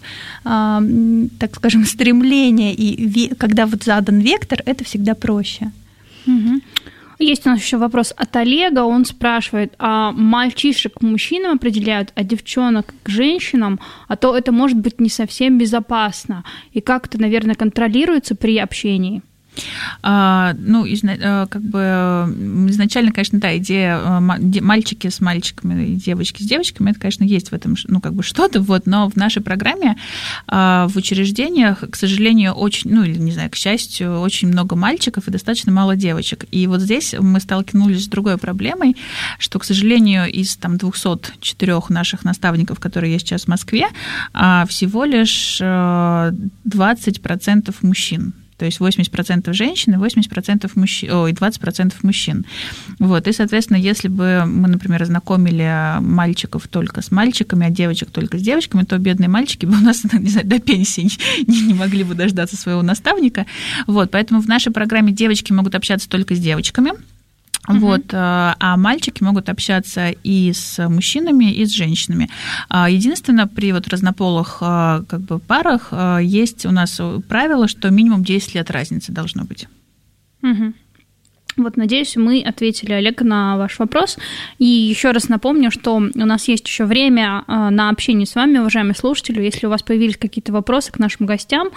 так скажем, стремление, и когда вот задан вектор, это всегда проще. Угу. Есть у нас еще вопрос от Олега. Он спрашивает, а мальчишек к мужчинам определяют, а девчонок к женщинам, а то это может быть не совсем безопасно. И как это, наверное, контролируется при общении? А, ну, как бы изначально, конечно, да, идея мальчики с мальчиками и девочки с девочками, это, конечно, есть в этом, ну, как бы что-то, вот, но в нашей программе в учреждениях, к сожалению, очень, ну, или, не знаю, к счастью, очень много мальчиков и достаточно мало девочек. И вот здесь мы столкнулись с другой проблемой, что, к сожалению, из там двухсот четырёх наших наставников, которые есть сейчас в Москве, всего лишь двадцать процентов мужчин. То есть восемьдесят процентов женщин и восемьдесят процентов мужчин, ой, двадцать процентов мужчин. Вот. И, соответственно, если бы мы, например, знакомили мальчиков только с мальчиками, а девочек только с девочками, то бедные мальчики бы у нас, не знаю, до пенсии не, не могли бы дождаться своего наставника. Вот. Поэтому в нашей программе девочки могут общаться только с девочками. Uh-huh. Вот, а мальчики могут общаться и с мужчинами, и с женщинами. Единственное, при вот разнополых как бы парах есть у нас правило, что минимум десять лет разницы должно быть. Uh-huh. Вот, надеюсь, мы ответили, Олег, на ваш вопрос. И еще раз напомню, что у нас есть еще время на общение с вами, уважаемые слушатели. Если у вас появились какие-то вопросы к нашим гостям,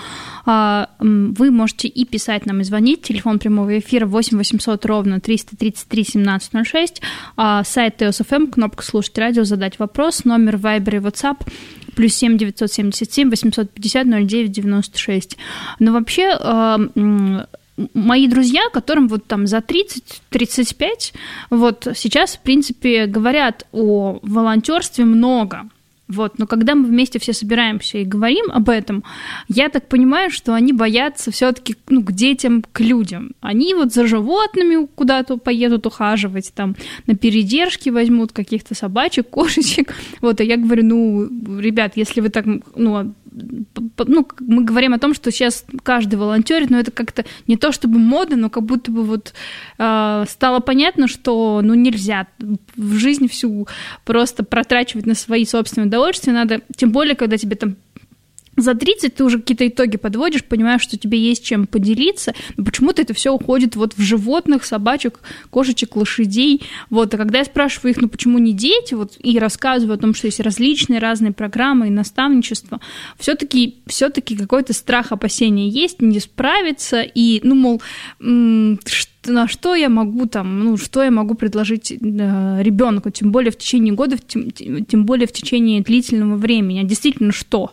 вы можете и писать нам, и звонить. Телефон прямого эфира восемь восемьсот ровно триста тридцать три семнадцать ноль шесть. Сайт тэ о эс эф эм, кнопка «Слушать радио», задать вопрос. Номер Viber и WhatsApp плюс семь девятьсот семьдесят семь восемьсот пятьдесят ноль девять девяносто шесть. Но вообще... Мои друзья, которым вот там за тридцать - тридцать пять, вот сейчас, в принципе, говорят о волонтерстве много. Вот, но когда мы вместе все собираемся и говорим об этом, я так понимаю, что они боятся все-таки, ну, к детям, к людям. Они вот за животными куда-то поедут ухаживать, там на передержки возьмут каких-то собачек, кошечек. Вот, а я говорю, ну, ребят, если вы так, ну, ну, мы говорим о том, что сейчас каждый волонтерит, но это как-то не то чтобы мода, но как будто бы вот э, стало понятно, что ну, нельзя в жизни всю просто протрачивать на свои собственные удовольствия, надо, тем более, когда тебе там за тридцать ты уже какие-то итоги подводишь, понимаешь, что тебе есть чем поделиться, но почему-то это все уходит вот в животных, собачек, кошечек, лошадей. Вот, а когда я спрашиваю их, ну почему не дети, вот, и рассказываю о том, что есть различные разные программы и наставничество, все-таки все-таки какой-то страх, опасения есть, не справиться, и, ну, мол, на что я могу там, ну, что я могу предложить э, ребенку, тем более в течение года, тем, тем более в течение длительного времени, а действительно что?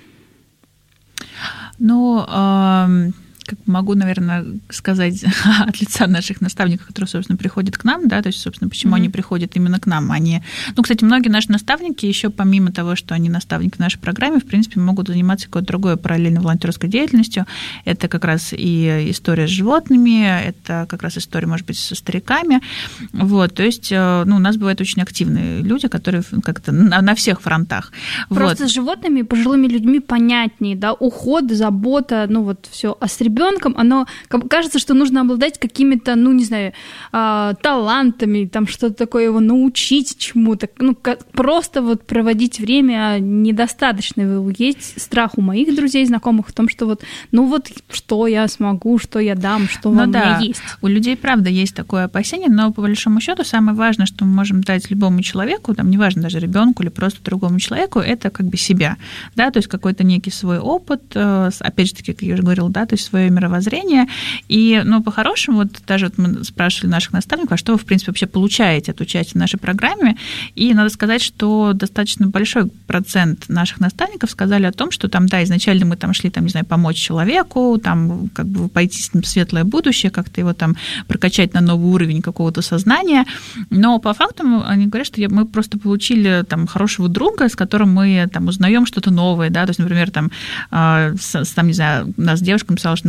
Ну, э, как могу, наверное, сказать от лица наших наставников, которые, собственно, приходят к нам, да, то есть, собственно, почему mm-hmm. они приходят именно к нам, они... Ну, кстати, многие наши наставники, еще помимо того, что они наставники в нашей программе, в принципе, могут заниматься какой-то другой параллельной волонтерской деятельностью. Это как раз и история с животными, это как раз история, может быть, со стариками. Вот, то есть, ну, у нас бывают очень активные люди, которые как-то на, на всех фронтах. Просто вот. С животными, пожилыми людьми понятнее, да, уход, забота, ну, вот все, а с ребенком, оно кажется, что нужно обладать какими-то, ну, не знаю, талантами, там что-то такое, его научить чему-то, ну, просто вот проводить время недостаточно. Есть страх у моих друзей, знакомых в том, что вот, ну вот, что я смогу, что я дам, что ну, у да, меня есть. У людей, правда, есть такое опасение, но по большому счету самое важное, что мы можем дать любому человеку, там, неважно, даже ребенку или просто другому человеку, это как бы себя, да, то есть какой-то некий свой опыт, опять же таки, как я уже говорила, да, то есть свое мировоззрение, и, ну, по-хорошему, вот даже вот мы спрашивали наших наставников, а что вы, в принципе, вообще получаете от участия в нашей программе, и надо сказать, что достаточно большой процент наших наставников сказали о том, что там, да, изначально мы там шли, там, не знаю, помочь человеку, там, как бы пойти с ним в светлое будущее, как-то его там прокачать на новый уровень какого-то сознания, но по факту они говорят, что мы просто получили там хорошего друга, с которым мы там узнаем что-то новое, да, то есть, например, там, там не знаю, у нас девушка написала, что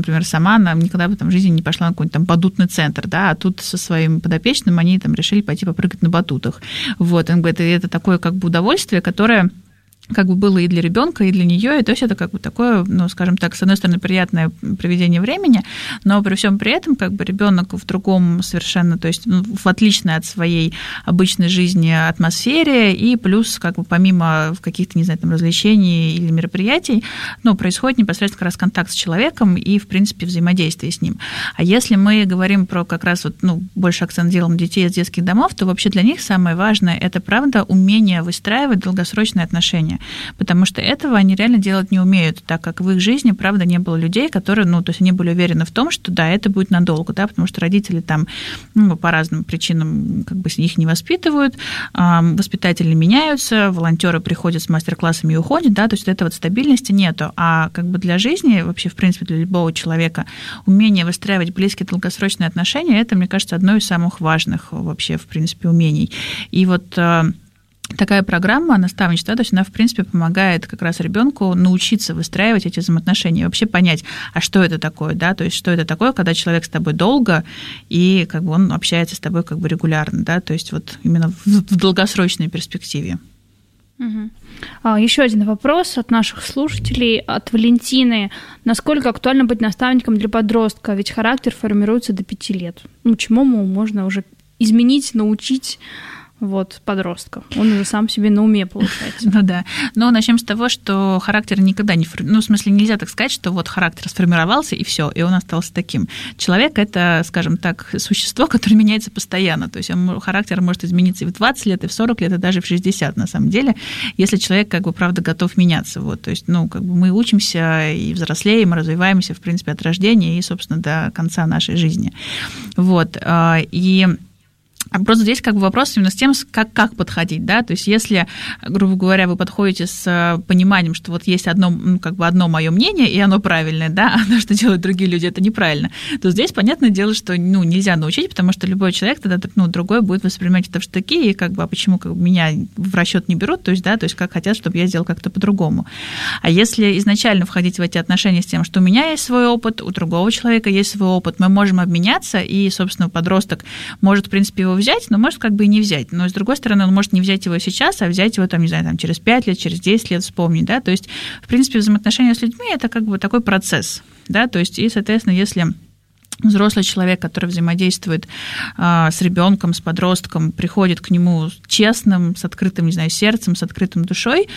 например, сама она никогда бы там в жизни не пошла на какой-нибудь там батутный центр, да, а тут со своим подопечным они там решили пойти попрыгать на батутах. Вот, он говорит, это такое как бы удовольствие, которое как бы было и для ребенка, и для нее, и то есть это как бы такое, ну, скажем так, с одной стороны, приятное проведение времени, но при всем при этом как бы ребенок в другом совершенно, то есть ну, в отличной от своей обычной жизни атмосфере, и плюс как бы помимо каких-то, не знаю, там развлечений или мероприятий, ну, происходит непосредственно как раз контакт с человеком и, в принципе, взаимодействие с ним. А если мы говорим про как раз вот, ну, больше акцент делаем детей из детских домов, то вообще для них самое важное – это, правда, умение выстраивать долгосрочные отношения. Потому что этого они реально делать не умеют, так как в их жизни, правда, не было людей, которые, ну, то есть они были уверены в том, что да, это будет надолго, да, потому что родители там ну, по разным причинам как бы их не воспитывают, воспитатели меняются, волонтеры приходят с мастер-классами и уходят, да, то есть этой вот стабильности нету. А как бы для жизни, вообще, в принципе, для любого человека, умение выстраивать близкие долгосрочные отношения, это, мне кажется, одно из самых важных вообще, в принципе, умений. И вот такая программа наставничества, то есть она, в принципе, помогает как раз ребенку научиться выстраивать эти взаимоотношения, вообще понять, а что это такое, да, то есть что это такое, когда человек с тобой долго, и как бы он общается с тобой как бы регулярно, да, то есть вот именно в долгосрочной перспективе. Угу. А, еще один вопрос от наших слушателей, от Валентины. Насколько актуально быть наставником для подростка, ведь характер формируется до пяти лет? Ну, чему можно уже изменить, научить вот, подростка. Он уже сам себе на уме, получается. Ну да. Но начнем с того, что характер никогда не... Ну, в смысле, нельзя так сказать, что вот характер сформировался, и все, и он остался таким. Человек – это, скажем так, существо, которое меняется постоянно. То есть он, характер может измениться и в двадцать лет, и в сорок лет, и даже в шестьдесят, на самом деле, если человек, как бы, правда, готов меняться. Вот. То есть, ну, как бы мы учимся и взрослеем, и развиваемся, в принципе, от рождения и, собственно, до конца нашей жизни. Вот. И просто здесь как бы вопрос именно с тем, как, как подходить, да, то есть если, грубо говоря, вы подходите с пониманием, что вот есть одно, ну, как бы одно мое мнение, и оно правильное, да, а то, что делают другие люди, это неправильно, то здесь, понятное дело, что, ну, нельзя научить, потому что любой человек тогда, ну, другой будет воспринимать это в штыки, и как бы, а почему как бы, меня в расчет не берут, то есть, да, то есть как хотят, чтобы я сделал как-то по-другому. А если изначально входить в эти отношения с тем, что у меня есть свой опыт, у другого человека есть свой опыт, мы можем обменяться, и, собственно, подросток может, в принципе, его взять, но может как бы и не взять. Но, с другой стороны, он может не взять его сейчас, а взять его, там, не знаю, там, через пять лет, через десять лет вспомнить, да, то есть, в принципе, взаимоотношения с людьми – это как бы такой процесс, да, то есть, и, соответственно, если взрослый человек, который взаимодействует а, с ребенком, с подростком, приходит к нему честным, с открытым, не знаю, сердцем, с открытым душой,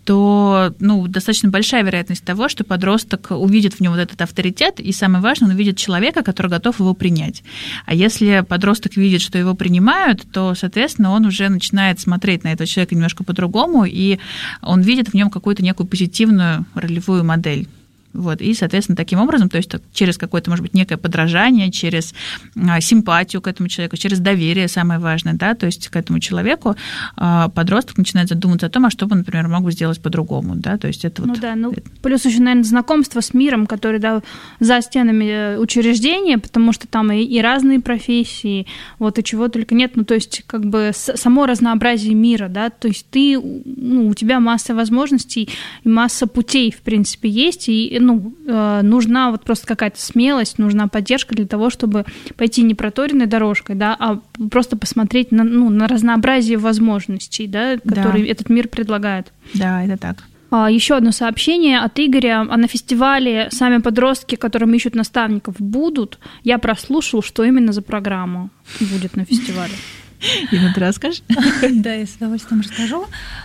то, ну, достаточно большая вероятность того, что подросток увидит в нем вот этот авторитет, и самое важное, он увидит человека, который готов его принять. А если подросток видит, что его принимают, то, соответственно, он уже начинает смотреть на этого человека немножко по-другому, и он видит в нем какую-то некую позитивную ролевую модель. Вот, и, соответственно, таким образом, то есть через какое-то, может быть, некое подражание, через симпатию к этому человеку, через доверие, самое важное, да, то есть к этому человеку подросток начинает задумываться о том, а что бы, например, мог бы сделать по-другому, да, то есть это ну вот... да, ну, плюс еще, наверное, знакомство с миром, который, да, за стенами учреждения, потому что там и, и разные профессии, вот, и чего только нет, ну, то есть, как бы, само разнообразие мира, да, то есть ты, ну, у тебя масса возможностей и масса путей, в принципе, есть, и, ну, нужна вот просто какая-то смелость, нужна поддержка для того, чтобы пойти не проторенной дорожкой, да, а просто посмотреть на, ну, на разнообразие возможностей, да, которые да. этот мир предлагает. Да, это так. Еще одно сообщение от Игоря. А на фестивале сами подростки, которым ищут наставников, будут? Я прослушал, что именно за программа будет на фестивале. Ирина, ты расскажешь? Да, я с удовольствием расскажу.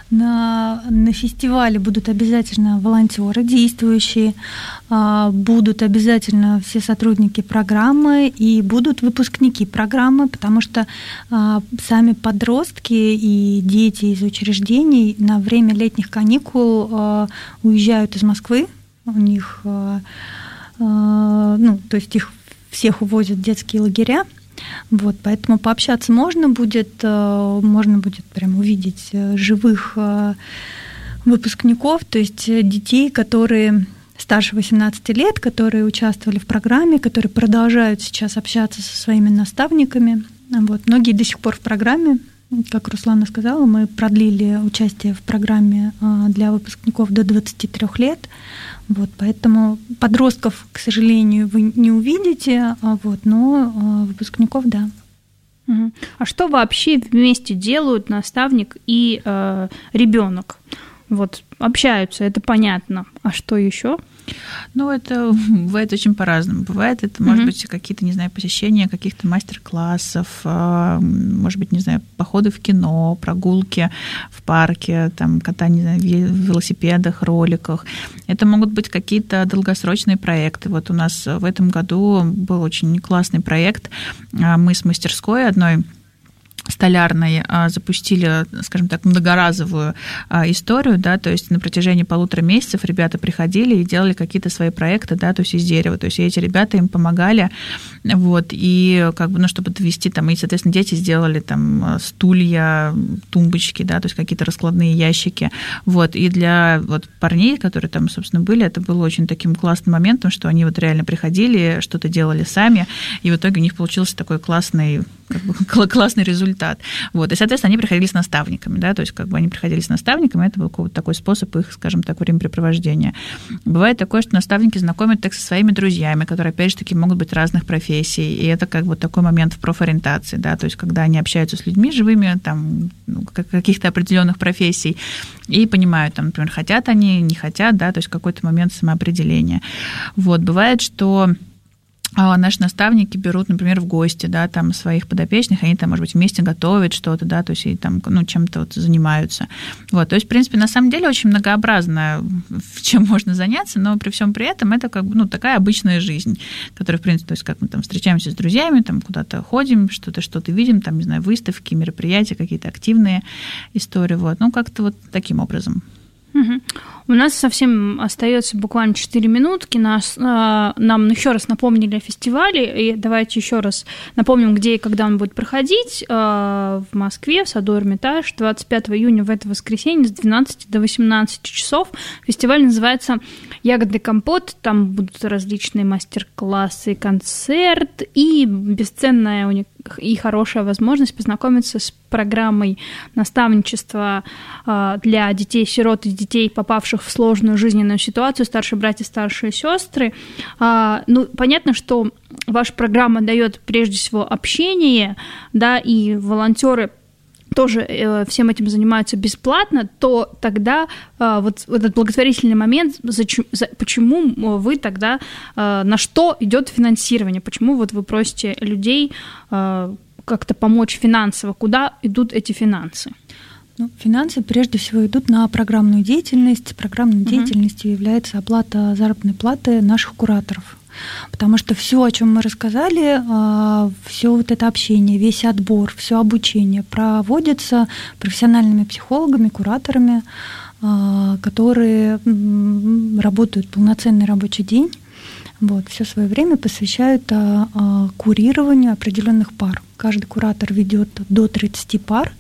На, на фестивале будут обязательно волонтеры действующие, будут обязательно все сотрудники программы и будут выпускники программы, потому что сами подростки и дети из учреждений на время летних каникул уезжают из Москвы. У них, ну, то есть их всех увозят в детские лагеря. Вот, поэтому пообщаться можно будет, можно будет прям увидеть живых выпускников, то есть детей, которые старше восемнадцати лет, которые участвовали в программе, которые продолжают сейчас общаться со своими наставниками. Вот, многие до сих пор в программе, как Руслана сказала, мы продлили участие в программе для выпускников до двадцати трёх лет. Вот, поэтому подростков, к сожалению, вы не увидите, вот, но выпускников, да. А что вообще вместе делают наставник и э, ребенок? Вот общаются, это понятно. А что еще? Ну, это бывает очень по-разному. Бывает это, может mm-hmm. быть, какие-то, не знаю, посещения каких-то мастер-классов, может быть, не знаю, походы в кино, прогулки в парке, там, катание на велосипедах, роликах. Это могут быть какие-то долгосрочные проекты. Вот у нас в этом году был очень классный проект. Мы с мастерской одной столярной запустили, скажем так, многоразовую историю, да, то есть на протяжении полутора месяцев ребята приходили и делали какие-то свои проекты, да, то есть из дерева, то есть эти ребята им помогали, вот, и как бы, ну, чтобы довести там, и, соответственно, дети сделали там стулья, тумбочки, да, то есть какие-то раскладные ящики, вот, и для вот парней, которые там, собственно, были, это было очень таким классным моментом, что они вот реально приходили, что-то делали сами, и в итоге у них получился такой классный, как бы, классный результат. Вот. И, соответственно, они приходили с наставниками, да, то есть как бы они приходили с наставниками, это был какой-то такой способ их, скажем так, времяпрепровождения. Бывает такое, что наставники знакомят так со своими друзьями, которые, опять же таки, могут быть разных профессий, и это как бы такой момент в профориентации, да, то есть когда они общаются с людьми живыми, там, ну, каких-то определенных профессий, и понимают, там, например, хотят они, не хотят, да, то есть какой-то момент самоопределения. Вот. Бывает, что наши наставники берут, например, в гости, да, там, своих подопечных, они там, может быть, вместе готовят что-то, да, то есть и там, ну, чем-то вот занимаются. Вот, то есть, в принципе, на самом деле очень многообразно, чем можно заняться, но при всем при этом это как бы, ну, такая обычная жизнь, которая, в принципе, то есть как мы там встречаемся с друзьями, там куда-то ходим, что-то, что-то видим, там, не знаю, выставки, мероприятия, какие-то активные истории, вот, ну, как-то вот таким образом. Угу. У нас совсем остается буквально четыре минутки. Нас, э, нам еще раз напомнили о фестивале. И давайте еще раз напомним, где и когда он будет проходить. Э, в Москве, в саду Эрмитаж, двадцать пятого июня в это воскресенье с двенадцати до восемнадцати часов. Фестиваль называется «Ягодный компот». Там будут различные мастер-классы, концерт и бесценная у них и хорошая возможность познакомиться с программой наставничества для детей-сирот и детей, попавших в сложную жизненную ситуацию, старшие братья, старшие сестры. Ну, понятно, что ваша программа дает прежде всего общение, да, и волонтеры тоже э, всем этим занимаются бесплатно, то тогда э, вот этот благотворительный момент, за, за, почему вы тогда, э, на что идет финансирование, почему вот вы просите людей э, как-то помочь финансово, куда идут эти финансы? Ну, финансы прежде всего идут на программную деятельность. Программной uh-huh. деятельностью является оплата заработной платы наших кураторов. Потому что все, о чем мы рассказали, все вот это общение, весь отбор, все обучение проводится профессиональными психологами, кураторами, которые работают полноценный рабочий день. Вот, все свое время посвящают курированию определенных пар. Каждый куратор ведет до тридцати пар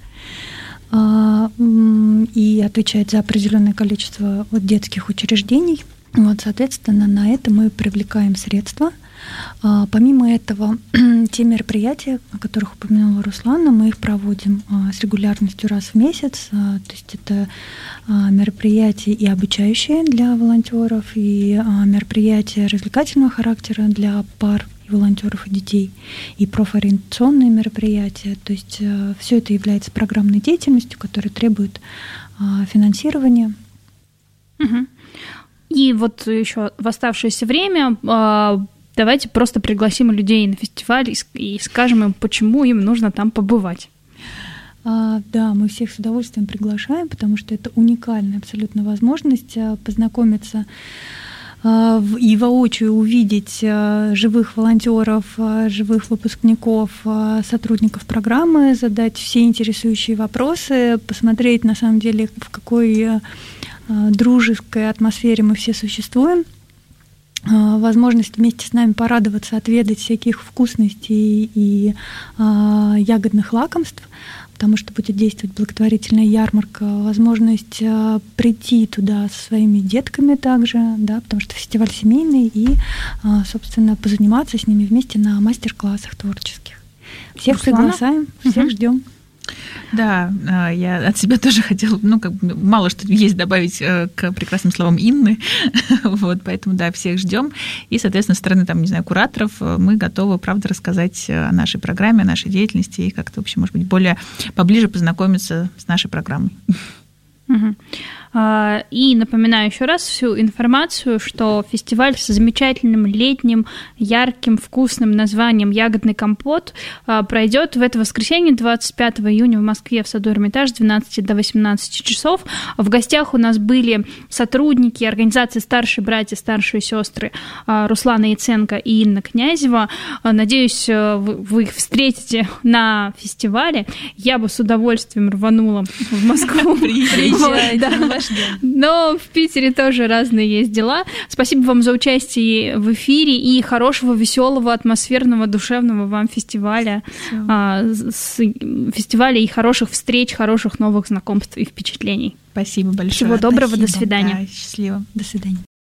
и отвечает за определенное количество вот детских учреждений. Вот, соответственно, на это мы привлекаем средства. Помимо этого, те мероприятия, о которых упомянула Руслана, мы их проводим с регулярностью раз в месяц. То есть это мероприятия и обучающие для волонтеров, и мероприятия развлекательного характера для пар и волонтеров и детей, и профориентационные мероприятия. То есть все это является программной деятельностью, которая требует финансирования. Угу. И вот еще в оставшееся время давайте просто пригласим людей на фестиваль и скажем им, почему им нужно там побывать. А, да, мы всех с удовольствием приглашаем, потому что это уникальная абсолютно возможность познакомиться а, и воочию увидеть а, живых волонтеров, а, живых выпускников, а, сотрудников программы, задать все интересующие вопросы, посмотреть на самом деле, в какой а, дружеской атмосфере мы все существуем. Возможность вместе с нами порадоваться, отведать всяких вкусностей и а, ягодных лакомств, потому что будет действовать благотворительная ярмарка, возможность а, прийти туда со своими детками также, да, потому что фестиваль семейный, и, а, собственно, позаниматься с ними вместе на мастер-классах творческих. Всех Руслана? Приглашаем, всех угу. ждем. Да, я от себя тоже хотела, ну, как бы мало что есть добавить к прекрасным словам Инны, вот, поэтому, да, всех ждем. И, соответственно, со стороны, там, не знаю, кураторов мы готовы, правда, рассказать о нашей программе, о нашей деятельности и как-то, вообще, может быть, более поближе познакомиться с нашей программой. Угу. И напоминаю еще раз всю информацию, что фестиваль с замечательным летним, ярким, вкусным названием «Ягодный компот» пройдет в это воскресенье, двадцать пятого июня в Москве в саду Эрмитаж с двенадцати до восемнадцати часов. В гостях у нас были сотрудники организации «Старшие братья, старшие сестры» Руслана Яценко и Инна Князева. Надеюсь, вы их встретите на фестивале. Я бы с удовольствием рванула в Москву. Приезжайте. Но в Питере тоже разные есть дела. Спасибо вам за участие в эфире и хорошего, веселого, атмосферного, душевного вам фестиваля. А, с, фестиваля и хороших встреч, хороших новых знакомств и впечатлений. Спасибо большое. Всего доброго, Спасибо. До свидания. Да, счастливо. До свидания.